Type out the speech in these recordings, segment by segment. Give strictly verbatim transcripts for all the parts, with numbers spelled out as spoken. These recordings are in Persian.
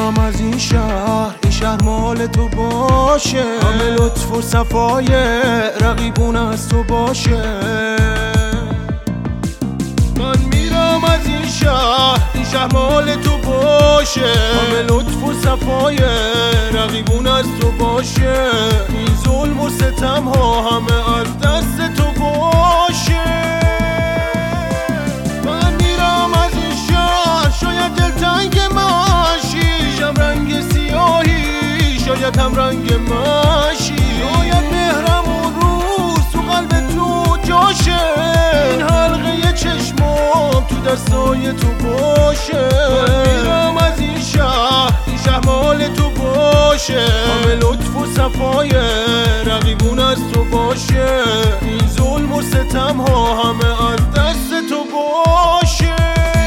میرم از این شهر، این شهر مال تو باشه، همه لطف و صفای رقیبون از تو باشه. من میرم از این شهر، این شهر مال تو باشه، همه لطف و صفای رقیبون از تو باشه. این ظلم و ستم ها همه از دست تو باشه. من میرم از این شهر، شاید دلتنگ ماشی، شم رنگ سیاهی شاید هم رنگ ماشی، شاید مهرم اون روز تو قلب تو جاشه، این حلقه چشمام تو دستای تو باشه. من میرم از این شهر، این شهر مال تو باشه، همه لطف و صفای رقیبون از تو باشه. این ظلم و ستم ها همه از دست تو باشه.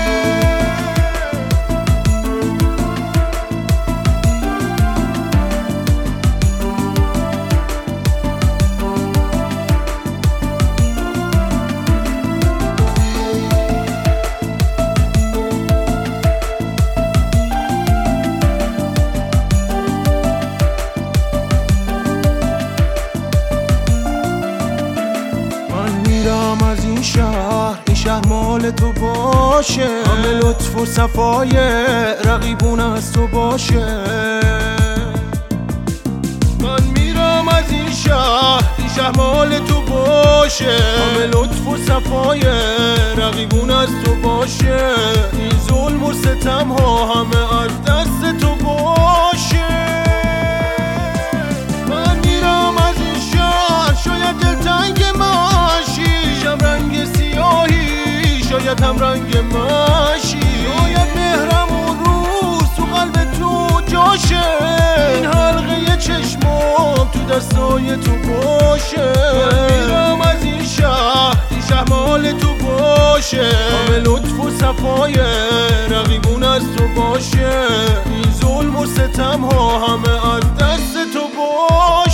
از این شهر، این شهر مال تو باشه، همه لطف و صفای رقیبون از تو باشه. من میرم از این شهر، این شهر مال تو باشه، همه لطف و صفای رقیبون از تو باشه. این ظلم و ستم ها همه از دست تو باشه. من میرم از این شهر، شاید دلتنگ ماشی، رنگ سیاهی شاید هم رنگ ماشی، شاید مهرم اون روز تو قلب تو جاشه، این حلقه چشمام تو دستای تو باشه. من میرم از این شهر، این شهر مال تو باشه، همه لطف و صفای رقیبون از تو باشه. این ظلم و ستم ها همه از دست تو باشه.